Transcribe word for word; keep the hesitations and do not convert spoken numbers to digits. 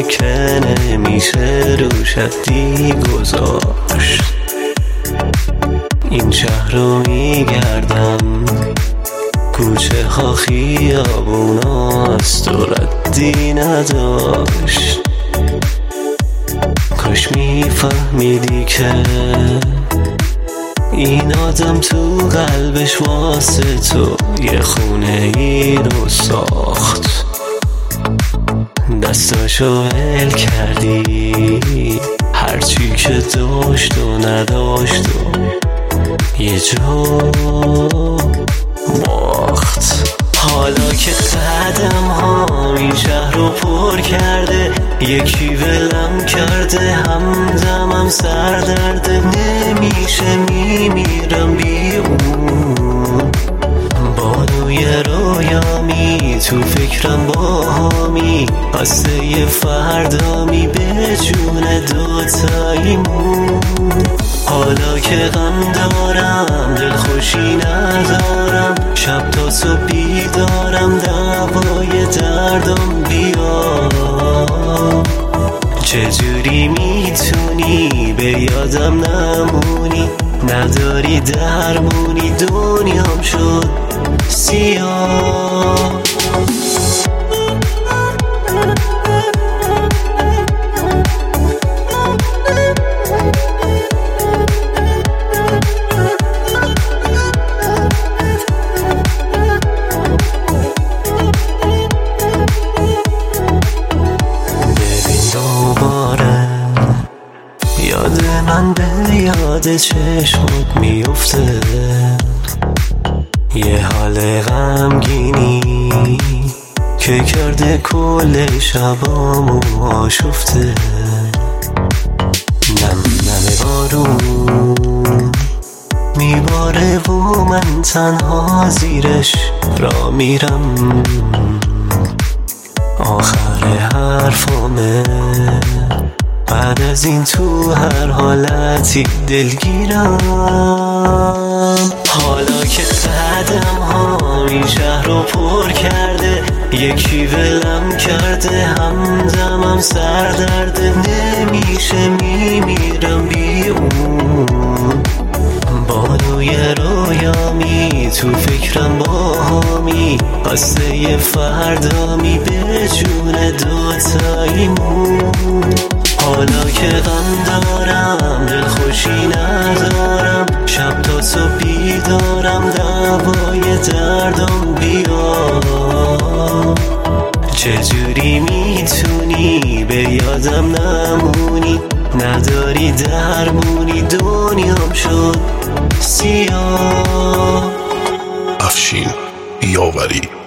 که نمیشه روش حدی گذاشت. این شهر رو میگردم، کوچه ها خیابوناست و ردی نداشت. کاش میفهمیدی که این آدم تو قلبش واسه تو یه خونه ای رو ساخت. دستاشو ول کردی، هرچی که داشت و نداشت و یه جا باخت. حالا که قدم ها این شهر رو پر کرده، یکی ولم کرده، همدمم سردرده. نمیشه میمیرم بی اون، بانوی رویامی تو فکرم باهامی، قصه یه فردامی به جون دوتاییمون. حالا که غم دارم دلخوشی ندارم، شب تا صبح بیدارم، دوای دردم بیا. چجوری میتونی به یادم نمونی، نداری درمونی، دنیام شد سیاه. یاد من به یاد چشمت میفته، یه حال غمگینی که کرده کل شبامو آشفته. نم نم بارون میباره و من تنها زیرش را میرم. آخر حرفامه بعد از این تو هر حالتی دلگیرم. حالا که قدم ها این شهر رو پر کرده، یکی ولم کرده، همدمم سردرده. نمیشه میمیرم بی اون، بانوی رویامی تو فکرم باهامی، قصه یه فردامی به جون دوتاییمون. حالا که غم دارم دلخوشی ندارم، شب تا صبح بیدارم، دوای دردم بیا. چجوری میتونی به یادم نمونی، نداری درمونی، دنیام شد سیاه. افشین یاوری.